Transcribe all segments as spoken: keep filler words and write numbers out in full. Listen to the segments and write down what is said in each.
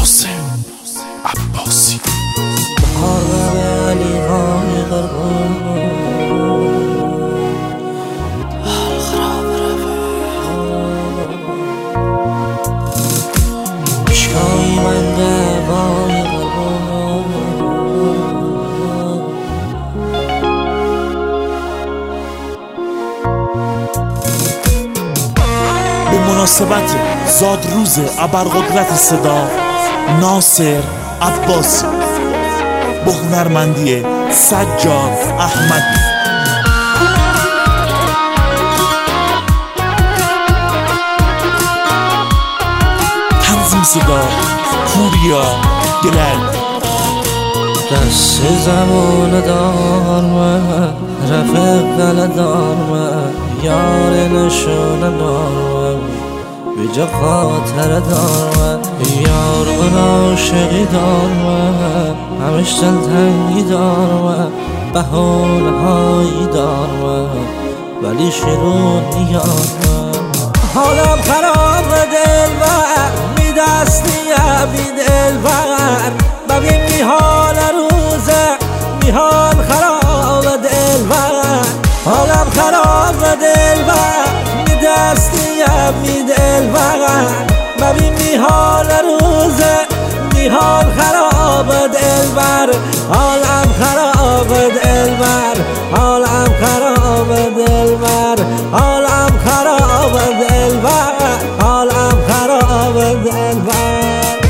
ناصر عباسی مقرب علی های قربان خراب اشکای من دوای قربان به مناسبت زادروز ابرقدرت صدا ناصر عباسی با هنرمندی سجاد احمدی. تنظیم صدا پوریا گلل. دست زمان دار من رفیق دل دار من یار نشون دار من بجا خاطر دار من یار من عاشقی دار من همش دلتنگی دار من بهانه هایی دار من ولی شیرون نیار من حالم خراب دلبر می دستیم بی دلبر ببین می حال روزه می حال خراب دلبر حالم خراب دلبر می دستیم می دلبر ببین می حال روزه می حال خراب دلبر حالم خراب دلبر حالم خراب دلبر حالم خراب دلبر حالم خراب دلبر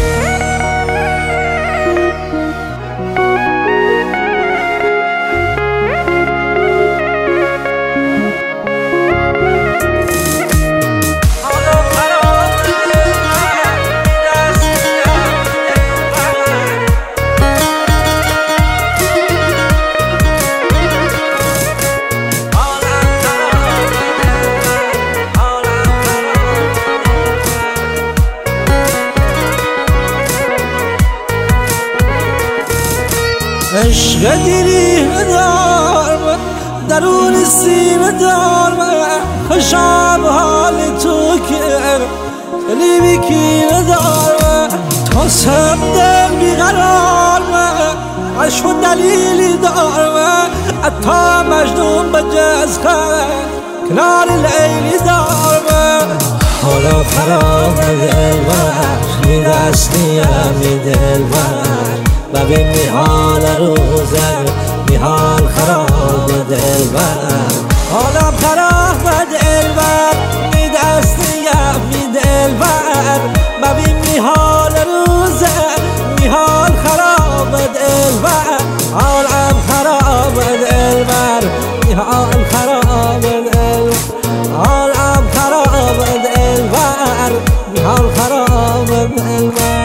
عشق دیریه دار من درون سینه دار من خوشم حال تو که دلی بیکینه دار من تا سم دل بیقرار من عشق و دلیلی دار من حتی مجنون به جزخه کنار لیلی دار من حالا خراب دلبر می دستیم می دلبر ببین می حال روزه می حال خراب دلبر حالم خراب دلبر می دستیم می دلبر ببین می حال روزه می حال خراب دلبر حالم خراب دلبر می حال خراب دلبر حالم خراب دلبر می حال خراب دلبر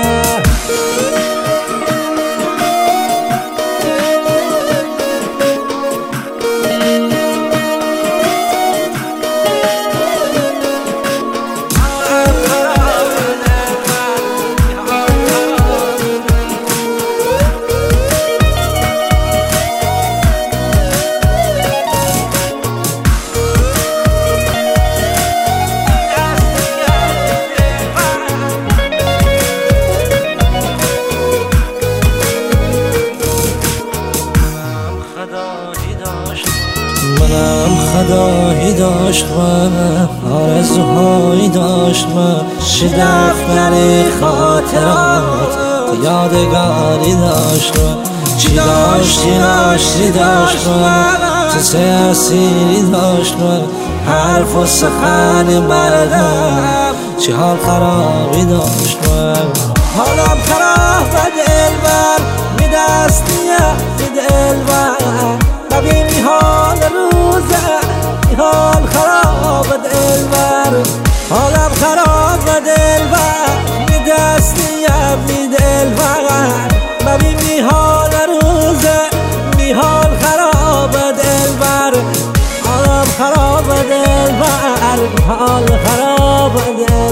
منم خدایی داشت من آرزوهایی داشت من چه دفتر خاطرات تو یادگاری داشت من چی داشتی داشتی داشت من تو سه اسیری داشت من حرف و سخن مردم چی حال خرابی داشت من حالم خراب دلبر می دستیم می دلبر ببین می حال روزه می حال خراب دلبر حالم خراب دلبر می دستیم می دلبر ببین می حال روزه می حال خراب دلبر حالم خراب دلبر حال خراب دلبر